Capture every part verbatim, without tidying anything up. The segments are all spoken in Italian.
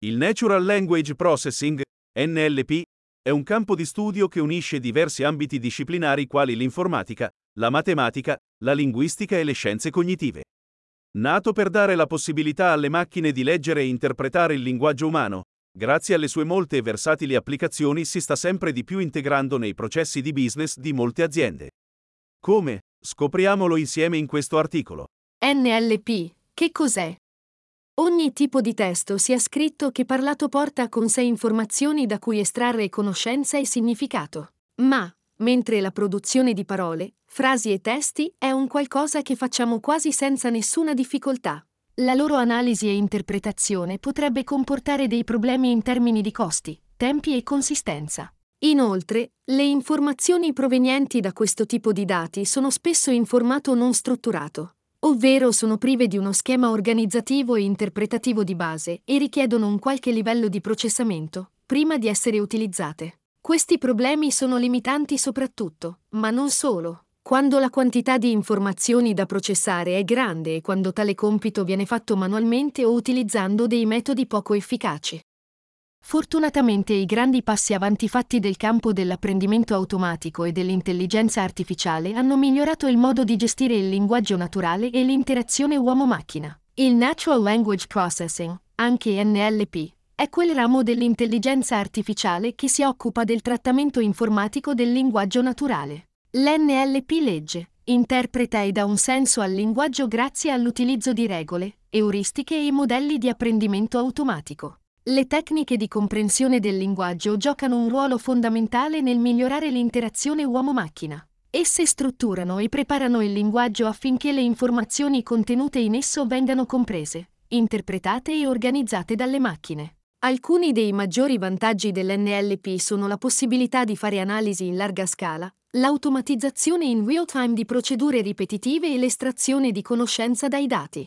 Il Natural Language Processing, N L P, è un campo di studio che unisce diversi ambiti disciplinari quali l'informatica, la matematica, la linguistica e le scienze cognitive. Nato per dare la possibilità alle macchine di leggere e interpretare il linguaggio umano, grazie alle sue molte e versatili applicazioni si sta sempre di più integrando nei processi di business di molte aziende. Come? Scopriamolo insieme in questo articolo. N L P, che cos'è? Ogni tipo di testo, sia scritto che parlato, porta con sé informazioni da cui estrarre conoscenza e significato. Ma, mentre la produzione di parole, frasi e testi è un qualcosa che facciamo quasi senza nessuna difficoltà, la loro analisi e interpretazione potrebbe comportare dei problemi in termini di costi, tempi e consistenza. Inoltre, le informazioni provenienti da questo tipo di dati sono spesso in formato non strutturato, ovvero sono prive di uno schema organizzativo e interpretativo di base e richiedono un qualche livello di processamento prima di essere utilizzate. Questi problemi sono limitanti soprattutto, ma non solo, quando la quantità di informazioni da processare è grande e quando tale compito viene fatto manualmente o utilizzando dei metodi poco efficaci. Fortunatamente i grandi passi avanti fatti del campo dell'apprendimento automatico e dell'intelligenza artificiale hanno migliorato il modo di gestire il linguaggio naturale e l'interazione uomo-macchina. Il Natural Language Processing, anche N L P, è quel ramo dell'intelligenza artificiale che si occupa del trattamento informatico del linguaggio naturale. L'N L P legge, interpreta e dà un senso al linguaggio grazie all'utilizzo di regole, euristiche e modelli di apprendimento automatico. Le tecniche di comprensione del linguaggio giocano un ruolo fondamentale nel migliorare l'interazione uomo-macchina. Esse strutturano e preparano il linguaggio affinché le informazioni contenute in esso vengano comprese, interpretate e organizzate dalle macchine. Alcuni dei maggiori vantaggi dell'N L P sono la possibilità di fare analisi in larga scala, l'automatizzazione in real time di procedure ripetitive e l'estrazione di conoscenza dai dati.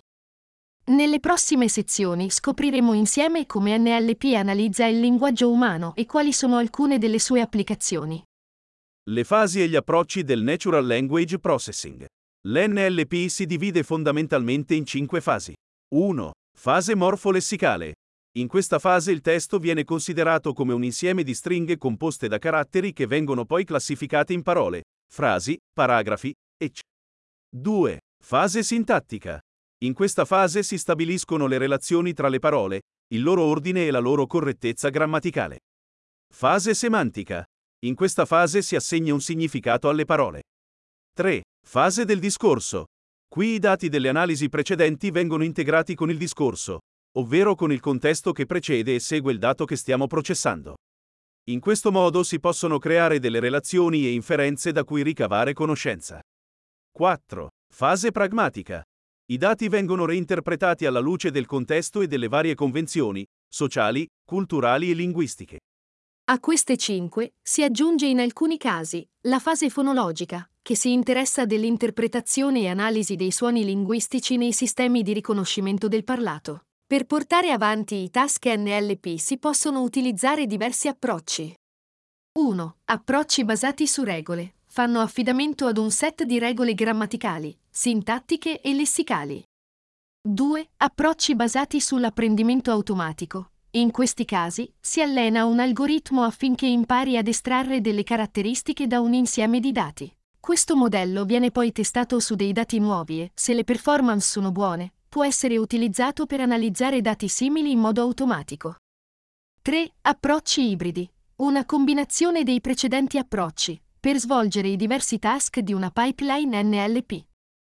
Nelle prossime sezioni scopriremo insieme come N L P analizza il linguaggio umano e quali sono alcune delle sue applicazioni. Le fasi e gli approcci del Natural Language Processing. L'N L P si divide fondamentalmente in cinque fasi. uno. Fase morfolessicale. In questa fase il testo viene considerato come un insieme di stringhe composte da caratteri che vengono poi classificate in parole, frasi, paragrafi, eccetera. due. Fase sintattica. In questa fase si stabiliscono le relazioni tra le parole, il loro ordine e la loro correttezza grammaticale. Fase semantica. In questa fase si assegna un significato alle parole. tre. Fase del discorso. Qui i dati delle analisi precedenti vengono integrati con il discorso, ovvero con il contesto che precede e segue il dato che stiamo processando. In questo modo si possono creare delle relazioni e inferenze da cui ricavare conoscenza. quattro. Fase pragmatica. I dati vengono reinterpretati alla luce del contesto e delle varie convenzioni, sociali, culturali e linguistiche. A queste cinque si aggiunge in alcuni casi la fase fonologica, che si interessa dell'interpretazione e analisi dei suoni linguistici nei sistemi di riconoscimento del parlato. Per portare avanti i task N L P si possono utilizzare diversi approcci. uno. Approcci basati su regole. Fanno affidamento ad un set di regole grammaticali, sintattiche e lessicali. due. Approcci basati sull'apprendimento automatico. In questi casi, si allena un algoritmo affinché impari ad estrarre delle caratteristiche da un insieme di dati. Questo modello viene poi testato su dei dati nuovi e, se le performance sono buone, può essere utilizzato per analizzare dati simili in modo automatico. tre. Approcci ibridi. Una combinazione dei precedenti approcci, per svolgere i diversi task di una pipeline N L P.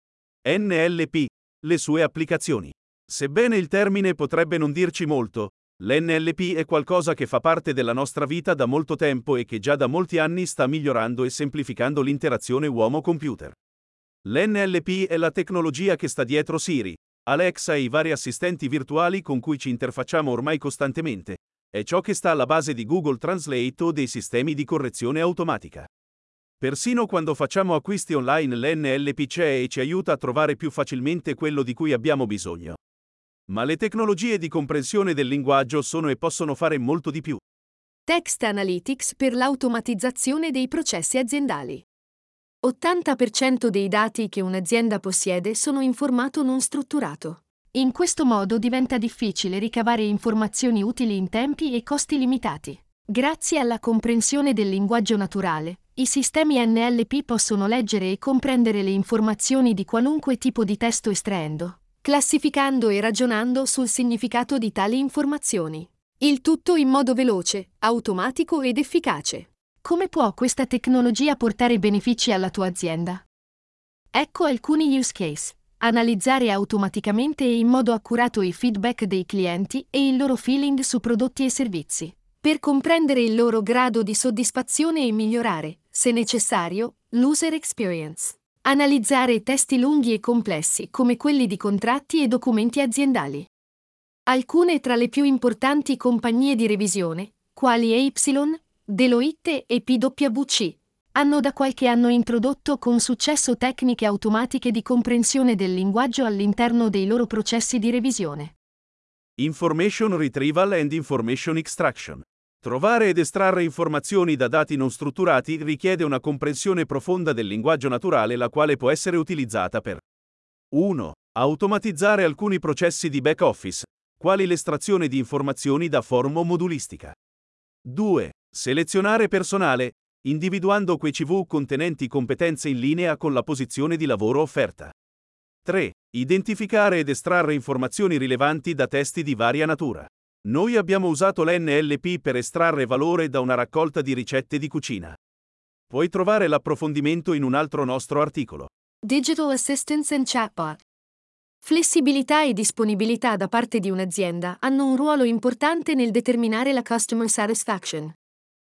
N L P, le sue applicazioni. Sebbene il termine potrebbe non dirci molto, l'N L P è qualcosa che fa parte della nostra vita da molto tempo e che già da molti anni sta migliorando e semplificando l'interazione uomo-computer. L'N L P è la tecnologia che sta dietro Siri, Alexa e i vari assistenti virtuali con cui ci interfacciamo ormai costantemente. È ciò che sta alla base di Google Translate o dei sistemi di correzione automatica. Persino quando facciamo acquisti online l'N L P c'è e ci aiuta a trovare più facilmente quello di cui abbiamo bisogno. Ma le tecnologie di comprensione del linguaggio sono e possono fare molto di più. Text Analytics per l'automatizzazione dei processi aziendali. ottanta per cento dei dati che un'azienda possiede sono in formato non strutturato. In questo modo diventa difficile ricavare informazioni utili in tempi e costi limitati. Grazie alla comprensione del linguaggio naturale, i sistemi N L P possono leggere e comprendere le informazioni di qualunque tipo di testo estraendo, classificando e ragionando sul significato di tali informazioni. Il tutto in modo veloce, automatico ed efficace. Come può questa tecnologia portare benefici alla tua azienda? Ecco alcuni use case. Analizzare automaticamente e in modo accurato i feedback dei clienti e il loro feeling su prodotti e servizi, per comprendere il loro grado di soddisfazione e migliorare, se necessario, l'user experience. Analizzare testi lunghi e complessi come quelli di contratti e documenti aziendali. Alcune tra le più importanti compagnie di revisione, quali E Y, Deloitte e P W C, hanno da qualche anno introdotto con successo tecniche automatiche di comprensione del linguaggio all'interno dei loro processi di revisione. Information Retrieval and Information Extraction. Trovare ed estrarre informazioni da dati non strutturati richiede una comprensione profonda del linguaggio naturale, la quale può essere utilizzata per uno. Automatizzare alcuni processi di back office, quali l'estrazione di informazioni da form o modulistica. due. Selezionare personale, individuando quei C V contenenti competenze in linea con la posizione di lavoro offerta. tre. Identificare ed estrarre informazioni rilevanti da testi di varia natura. Noi abbiamo usato l'N L P per estrarre valore da una raccolta di ricette di cucina. Puoi trovare l'approfondimento in un altro nostro articolo. Digital Assistance and Chatbot. Flessibilità e disponibilità da parte di un'azienda hanno un ruolo importante nel determinare la customer satisfaction.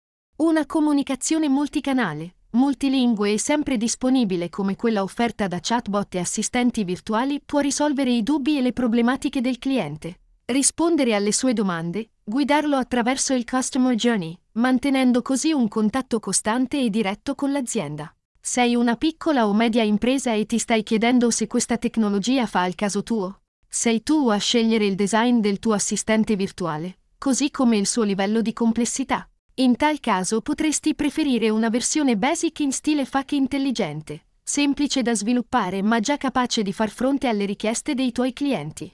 Una comunicazione multicanale, multilingue e sempre disponibile come quella offerta da chatbot e assistenti virtuali può risolvere i dubbi e le problematiche del cliente, rispondere alle sue domande, guidarlo attraverso il customer journey, mantenendo così un contatto costante e diretto con l'azienda. Sei una piccola o media impresa e ti stai chiedendo se questa tecnologia fa al caso tuo? Sei tu a scegliere il design del tuo assistente virtuale, così come il suo livello di complessità. In tal caso potresti preferire una versione basic in stile F A Q intelligente, semplice da sviluppare ma già capace di far fronte alle richieste dei tuoi clienti.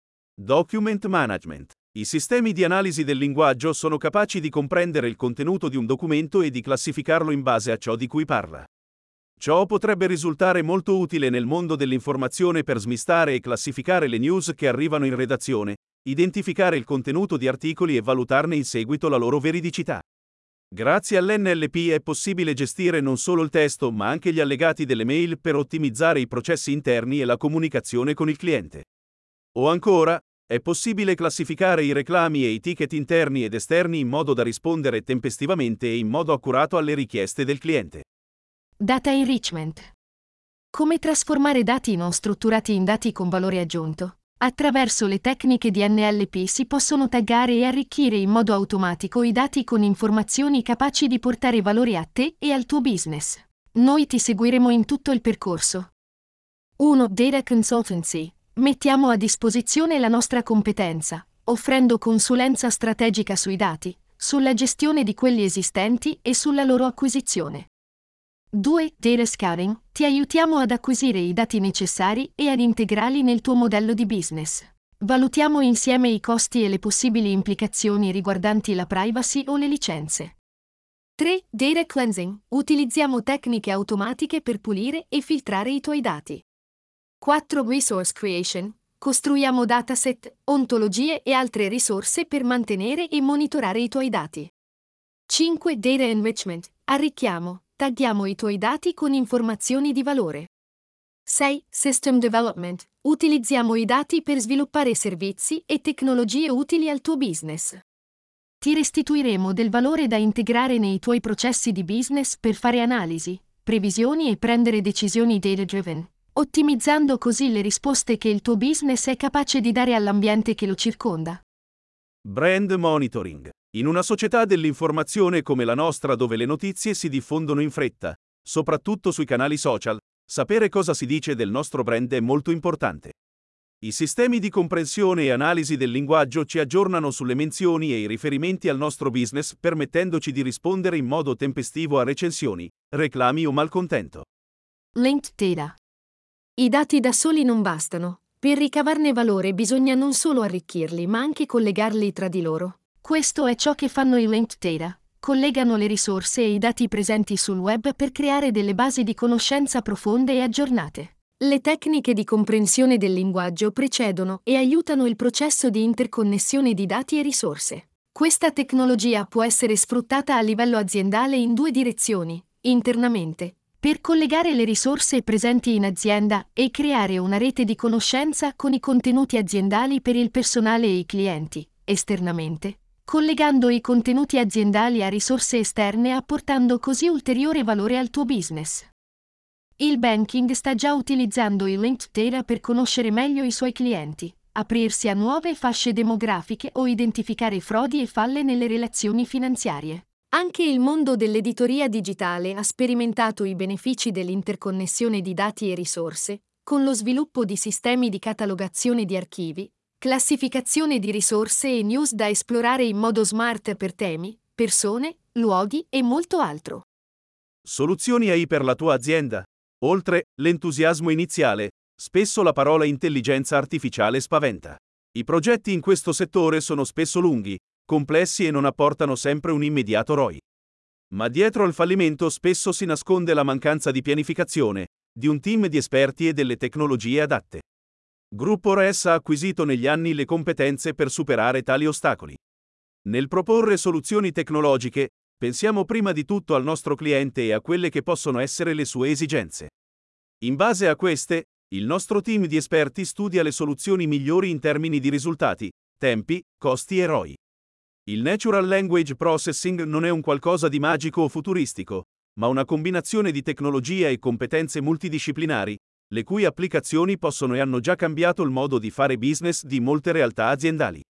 Document Management. I sistemi di analisi del linguaggio sono capaci di comprendere il contenuto di un documento e di classificarlo in base a ciò di cui parla. Ciò potrebbe risultare molto utile nel mondo dell'informazione per smistare e classificare le news che arrivano in redazione, identificare il contenuto di articoli e valutarne in seguito la loro veridicità. Grazie all'N L P è possibile gestire non solo il testo ma anche gli allegati delle mail per ottimizzare i processi interni e la comunicazione con il cliente. O ancora, è possibile classificare i reclami e i ticket interni ed esterni in modo da rispondere tempestivamente e in modo accurato alle richieste del cliente. Data enrichment. Come trasformare dati non strutturati in dati con valore aggiunto? Attraverso le tecniche di N L P si possono taggare e arricchire in modo automatico i dati con informazioni capaci di portare valore a te e al tuo business. Noi ti seguiremo in tutto il percorso. uno. Data Consultancy. Mettiamo a disposizione la nostra competenza, offrendo consulenza strategica sui dati, sulla gestione di quelli esistenti e sulla loro acquisizione. due. Data Scouting. Ti aiutiamo ad acquisire i dati necessari e ad integrarli nel tuo modello di business. Valutiamo insieme i costi e le possibili implicazioni riguardanti la privacy o le licenze. tre. Data Cleansing. Utilizziamo tecniche automatiche per pulire e filtrare i tuoi dati. quattro. Resource Creation. Costruiamo dataset, ontologie e altre risorse per mantenere e monitorare i tuoi dati. cinque. Data Enrichment. Arricchiamo, tagghiamo i tuoi dati con informazioni di valore. sei. System Development. Utilizziamo i dati per sviluppare servizi e tecnologie utili al tuo business. Ti restituiremo del valore da integrare nei tuoi processi di business per fare analisi, previsioni e prendere decisioni data-driven, ottimizzando così le risposte che il tuo business è capace di dare all'ambiente che lo circonda. Brand Monitoring. In una società dell'informazione come la nostra, dove le notizie si diffondono in fretta, soprattutto sui canali social, sapere cosa si dice del nostro brand è molto importante. I sistemi di comprensione e analisi del linguaggio ci aggiornano sulle menzioni e i riferimenti al nostro business, permettendoci di rispondere in modo tempestivo a recensioni, reclami o malcontento. Linked Data. I dati da soli non bastano. Per ricavarne valore bisogna non solo arricchirli ma anche collegarli tra di loro. Questo è ciò che fanno i linked data. Collegano le risorse e i dati presenti sul web per creare delle basi di conoscenza profonde e aggiornate. Le tecniche di comprensione del linguaggio precedono e aiutano il processo di interconnessione di dati e risorse. Questa tecnologia può essere sfruttata a livello aziendale in due direzioni: internamente, per collegare le risorse presenti in azienda e creare una rete di conoscenza con i contenuti aziendali per il personale e i clienti; esternamente, collegando i contenuti aziendali a risorse esterne, apportando così ulteriore valore al tuo business. Il banking sta già utilizzando i linked data per conoscere meglio i suoi clienti, aprirsi a nuove fasce demografiche o identificare frodi e falle nelle relazioni finanziarie. Anche il mondo dell'editoria digitale ha sperimentato i benefici dell'interconnessione di dati e risorse, con lo sviluppo di sistemi di catalogazione di archivi, classificazione di risorse e news da esplorare in modo smart per temi, persone, luoghi e molto altro. Soluzioni A I per la tua azienda? Oltre l'entusiasmo iniziale, spesso la parola intelligenza artificiale spaventa. I progetti in questo settore sono spesso lunghi, complessi e non apportano sempre un immediato R O I. Ma dietro al fallimento spesso si nasconde la mancanza di pianificazione, di un team di esperti e delle tecnologie adatte. Gruppo R E S ha acquisito negli anni le competenze per superare tali ostacoli. Nel proporre soluzioni tecnologiche, pensiamo prima di tutto al nostro cliente e a quelle che possono essere le sue esigenze. In base a queste, il nostro team di esperti studia le soluzioni migliori in termini di risultati, tempi, costi e R O I. Il Natural Language Processing non è un qualcosa di magico o futuristico, ma una combinazione di tecnologia e competenze multidisciplinari, le cui applicazioni possono e hanno già cambiato il modo di fare business di molte realtà aziendali.